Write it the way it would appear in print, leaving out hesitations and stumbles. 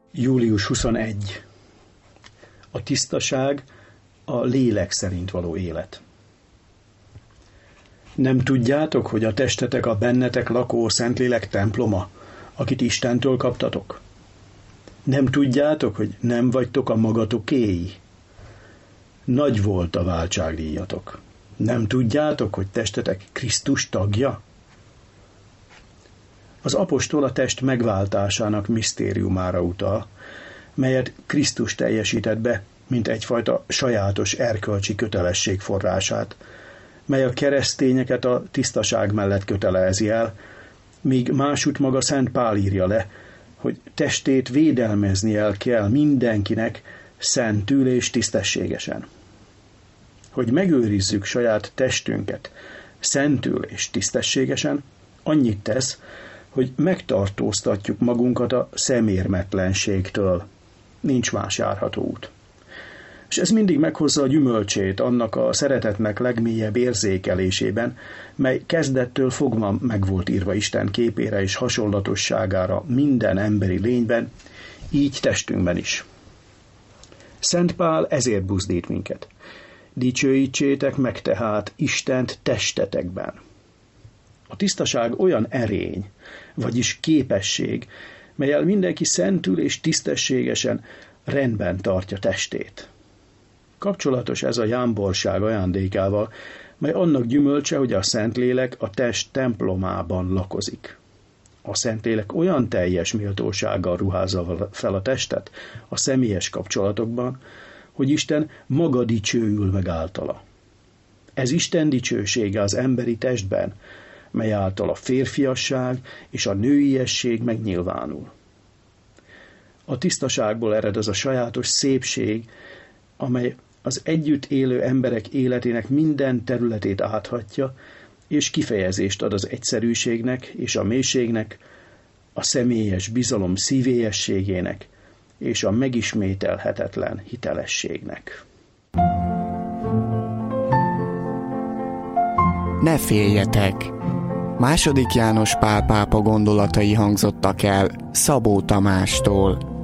Július 21. A tisztaság a lélek szerint való élet. Nem tudjátok, hogy a testetek a bennetek lakó Szentlélek temploma, akit Istentől kaptatok? Nem tudjátok, hogy nem vagytok a magatokéi? Nagy volt a váltságdíjatok. Nem tudjátok, hogy testetek Krisztus tagja? Az apostol a test megváltásának misztériumára utal, melyet Krisztus teljesített be, mint egyfajta sajátos erkölcsi kötelesség forrását, mely a keresztényeket a tisztaság mellett kötelezi el, míg másút maga Szent Pál írja le, hogy testét védelmeznie kell mindenkinek szentül és tisztességesen. Hogy megőrizzük saját testünket szentül és tisztességesen, annyit tesz, hogy megtartóztatjuk magunkat a szemérmetlenségtől. Nincs más járható út. És ez mindig meghozza a gyümölcsét annak a szeretetnek legmélyebb érzékelésében, mely kezdettől fogva meg volt írva Isten képére és hasonlatosságára minden emberi lényben, így testünkben is. Szent Pál ezért buzdít minket. Dicsőítsétek meg tehát Istent testetekben. A tisztaság olyan erény, vagyis képesség, mellyel mindenki szentül és tisztességesen rendben tartja testét. Kapcsolatos ez a jámborság ajándékával, mely annak gyümölcse, hogy a Szentlélek a test templomában lakozik. A Szentlélek olyan teljes méltósággal ruházza fel a testet a személyes kapcsolatokban, hogy Isten maga dicsőül meg általa. Ez Isten dicsősége az emberi testben, mely által a férfiasság és a nőiesség megnyilvánul. A tisztaságból ered az a sajátos szépség, amely az együtt élő emberek életének minden területét áthatja, és kifejezést ad az egyszerűségnek és a mélységnek, a személyes bizalom szívélyességének és a megismételhetetlen hitelességnek. Ne féljetek! II. János Pál pápa gondolatai hangzottak el Szabó Tamástól.